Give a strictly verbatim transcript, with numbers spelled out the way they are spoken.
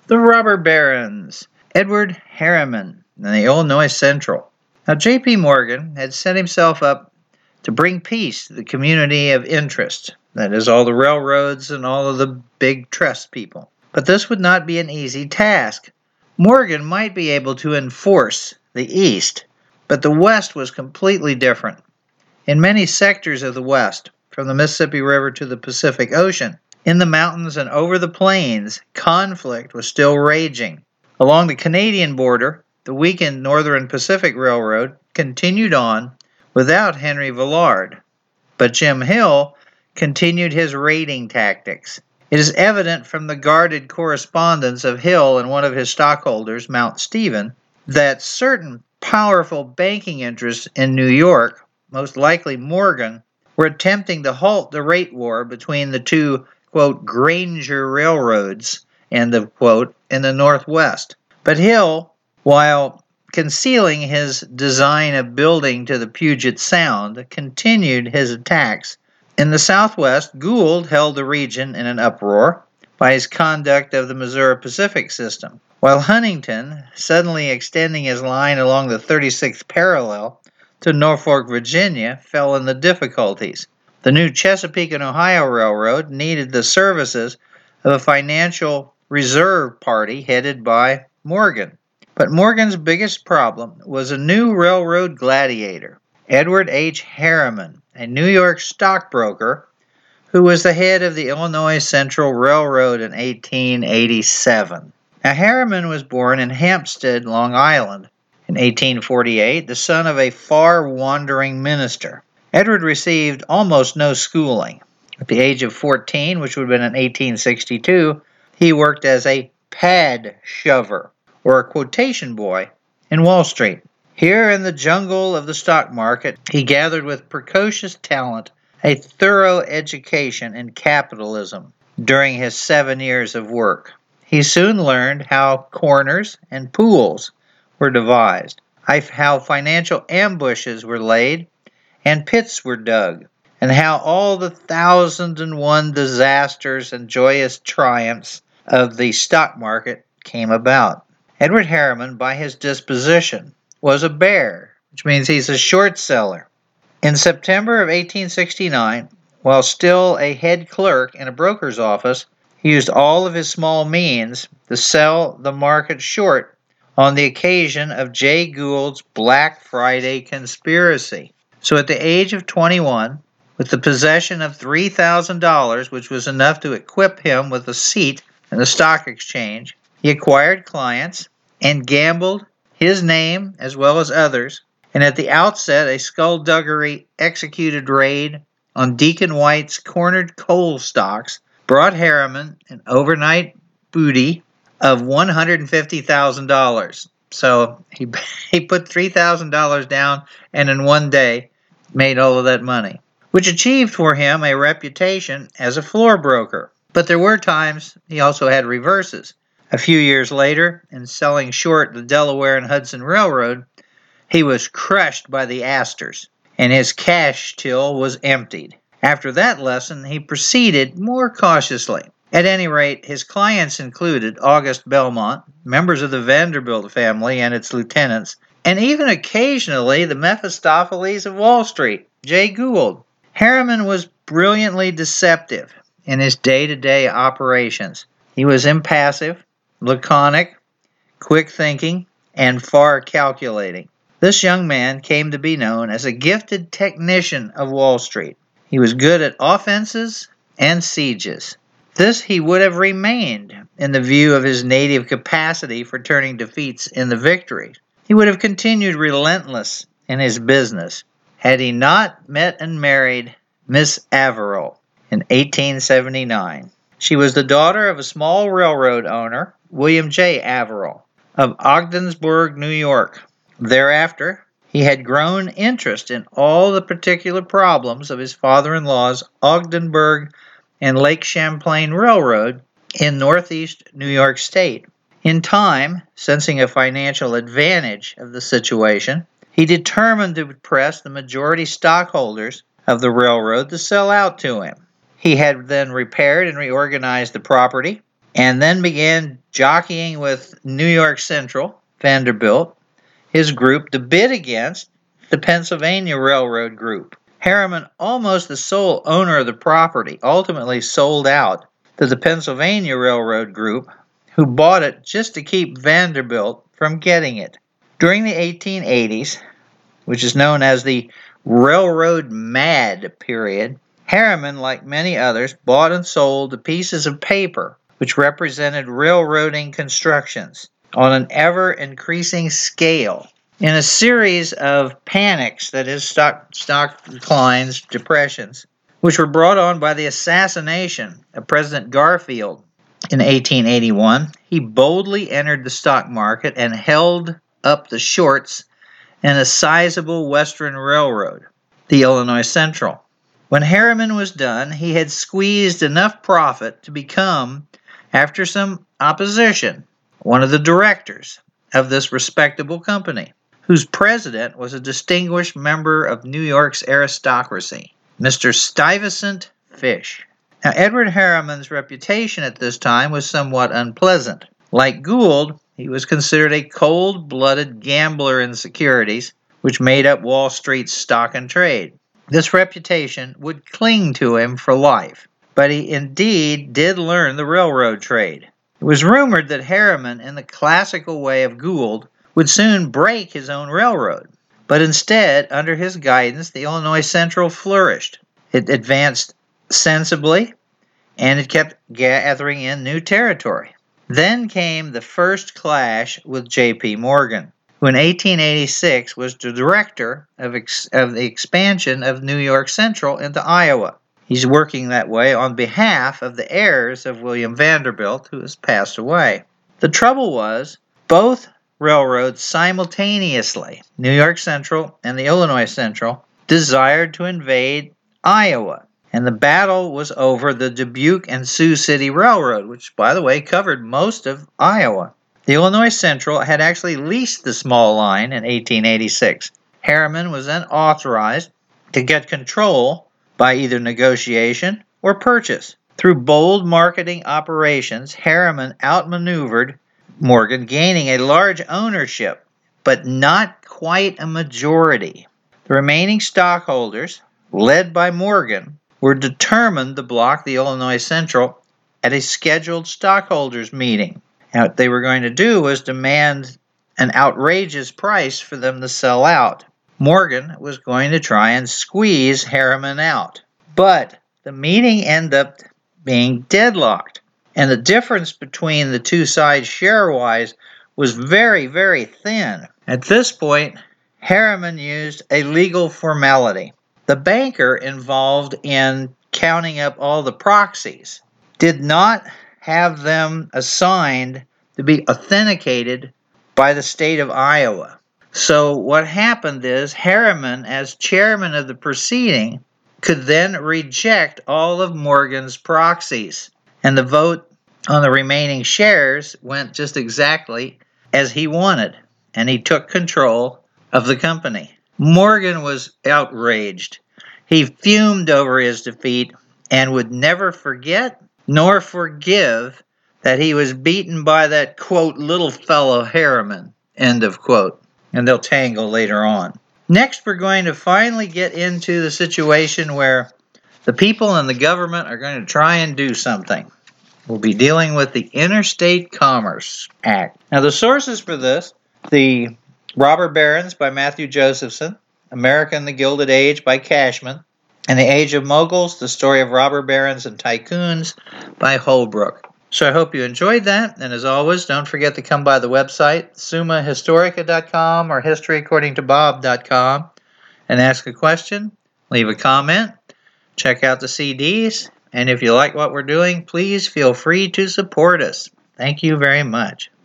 The robber barons, Edward Harriman and the Illinois Central. Now, J P. Morgan had set himself up to bring peace to the community of interest, that is, all the railroads and all of the big trust people. But this would not be an easy task. Morgan might be able to enforce the East, but the West was completely different. In many sectors of the West, from the Mississippi River to the Pacific Ocean, in the mountains and over the plains, conflict was still raging. Along the Canadian border, the weakened Northern Pacific Railroad continued on without Henry Villard, but Jim Hill continued his raiding tactics. It is evident from the guarded correspondence of Hill and one of his stockholders, Mount Stephen, that certain powerful banking interests in New York, most likely Morgan, were attempting to halt the rate war between the two, quote, Granger railroads, end of quote, in the Northwest. But Hill, while concealing his design of building to the Puget Sound, continued his attacks. In the Southwest, Gould held the region in an uproar by his conduct of the Missouri Pacific system, while Huntington, suddenly extending his line along the thirty-sixth parallel to Norfolk, Virginia, fell into difficulties. The new Chesapeake and Ohio Railroad needed the services of a financial reserve party headed by Morgan. But Morgan's biggest problem was a new railroad gladiator, Edward H. Harriman, a New York stockbroker who was the head of the Illinois Central Railroad in eighteen eighty-seven. Now, Harriman was born in Hampstead, Long Island, in eighteen forty-eight, the son of a far-wandering minister. Edward received almost no schooling. At the age of fourteen, which would have been in eighteen sixty-two, he worked as a pad shover, or a quotation boy, in Wall Street. Here in the jungle of the stock market, he gathered with precocious talent a thorough education in capitalism during his seven years of work. He soon learned how corners and pools were devised, how financial ambushes were laid and pits were dug, and how all the thousand and one disasters and joyous triumphs of the stock market came about. Edward Harriman, by his disposition, was a bear, which means he's a short seller. In September of eighteen sixty-nine, while still a head clerk in a broker's office, he used all of his small means to sell the market short on the occasion of Jay Gould's Black Friday conspiracy. So at the age of twenty-one, with the possession of three thousand dollars, which was enough to equip him with a seat in the stock exchange, he acquired clients and gambled his name as well as others, and at the outset a skullduggery executed raid on Deacon White's cornered coal stocks brought Harriman an overnight booty of one hundred fifty thousand dollars. So he he put three thousand dollars down and in one day made all of that money, which achieved for him a reputation as a floor broker. But there were times he also had reverses. A few years later, in selling short the Delaware and Hudson Railroad, he was crushed by the Astors, and his cash till was emptied. After that lesson, he proceeded more cautiously. At any rate, his clients included August Belmont, members of the Vanderbilt family and its lieutenants, and even occasionally the Mephistopheles of Wall Street, Jay Gould. Harriman was brilliantly deceptive in his day-to-day operations. He was impassive, laconic, quick-thinking, and far calculating. This young man came to be known as a gifted technician of Wall Street. He was good at offenses and sieges. This he would have remained in the view of his native capacity for turning defeats into victories. He would have continued relentless in his business had he not met and married Miss Averill in eighteen seventy-nine. She was the daughter of a small railroad owner, William J. Averill, of Ogdensburg, New York. Thereafter, he had grown interest in all the particular problems of his father-in-law's Ogdensburg and Lake Champlain Railroad in northeast New York State. In time, sensing a financial advantage of the situation, he determined to press the majority stockholders of the railroad to sell out to him. He had then repaired and reorganized the property and then began jockeying with New York Central, Vanderbilt, his group, to bid against the Pennsylvania Railroad Group. Harriman, almost the sole owner of the property, ultimately sold out to the Pennsylvania Railroad Group, who bought it just to keep Vanderbilt from getting it. During the eighteen eighties, which is known as the Railroad Mad period, Harriman, like many others, bought and sold the pieces of paper which represented railroading constructions on an ever-increasing scale. In a series of panics, that is, stock, stock declines, depressions, which were brought on by the assassination of President Garfield in eighteen eighty-one, he boldly entered the stock market and held up the shorts in a sizable Western railroad, the Illinois Central. When Harriman was done, he had squeezed enough profit to become, after some opposition, one of the directors of this respectable company, whose president was a distinguished member of New York's aristocracy, Mister Stuyvesant Fish. Now, Edward Harriman's reputation at this time was somewhat unpleasant. Like Gould, he was considered a cold-blooded gambler in securities, which made up Wall Street's stock and trade. This reputation would cling to him for life, but he indeed did learn the railroad trade. It was rumored that Harriman, in the classical way of Gould, would soon break his own railroad. But instead, under his guidance, the Illinois Central flourished. It advanced sensibly, and it kept gathering in new territory. Then came the first clash with J P Morgan, who in eighteen eighty-six was the director of, ex- of the expansion of New York Central into Iowa. He's working that way on behalf of the heirs of William Vanderbilt, who has passed away. The trouble was, both railroads simultaneously, New York Central and the Illinois Central, desired to invade Iowa. And the battle was over the Dubuque and Sioux City Railroad, which, by the way, covered most of Iowa. The Illinois Central had actually leased the small line in eighteen eighty-six. Harriman was then authorized to get control by either negotiation or purchase. Through bold marketing operations, Harriman outmaneuvered Morgan, gaining a large ownership, but not quite a majority. The remaining stockholders, led by Morgan, were determined to block the Illinois Central at a scheduled stockholders meeting. Now, what they were going to do was demand an outrageous price for them to sell out. Morgan was going to try and squeeze Harriman out. But the meeting ended up being deadlocked. And the difference between the two sides share-wise was very, very thin. At this point, Harriman used a legal formality. The banker involved in counting up all the proxies did not have them assigned to be authenticated by the state of Iowa. So what happened is Harriman, as chairman of the proceeding, could then reject all of Morgan's proxies. And the vote on the remaining shares went just exactly as he wanted. And he took control of the company. Morgan was outraged. He fumed over his defeat and would never forget nor forgive that he was beaten by that, quote, little fellow Harriman, end of quote. And they'll tangle later on. Next, we're going to finally get into the situation where the people and the government are going to try and do something. We'll be dealing with the Interstate Commerce Act. Now, the sources for this, the Robber Barons by Matthew Josephson, America in the Gilded Age by Cashman, and The Age of Moguls, The Story of Robber Barons and Tycoons by Holbrook. So I hope you enjoyed that, and as always, don't forget to come by the website, summa historica dot com or history according to bob dot com, and ask a question, leave a comment, check out the C Ds, and if you like what we're doing, please feel free to support us. Thank you very much.